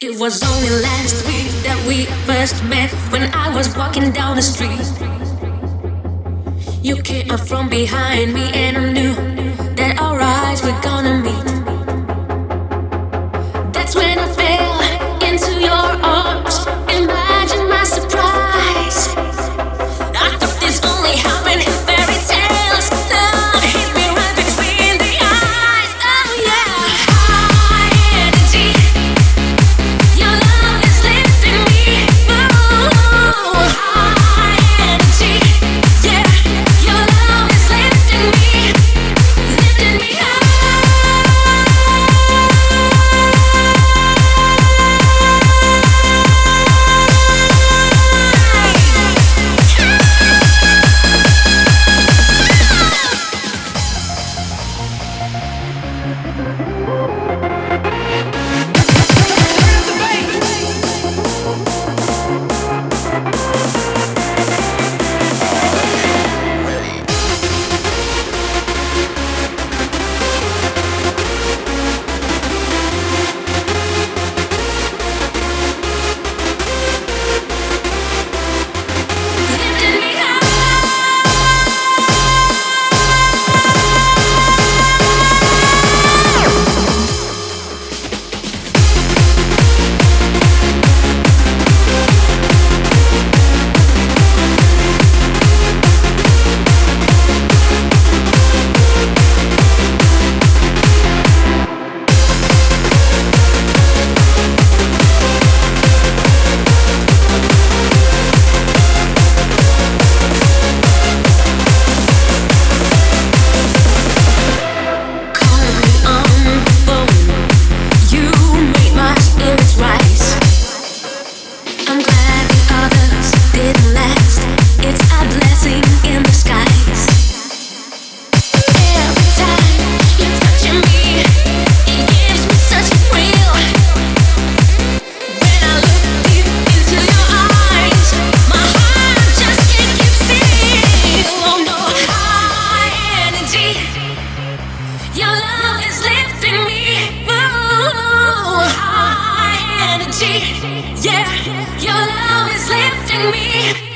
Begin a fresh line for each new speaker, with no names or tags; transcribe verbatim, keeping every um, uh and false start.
It was only last week that we first met when I was walking down the street. You came up from behind me and I knew that our eyes were gonna meet. That's when I fell into your arms. Imagine my surprise. I thought this only happened in fairy tales. Love hit me right between the eyes. Oh yeah. High energy. Your love is lifting me. Ooh, high energy. Yeah, your love is lifting me, lifting me high. Your love is lifting me. Ooh, high energy. Yeah, your love is lifting me.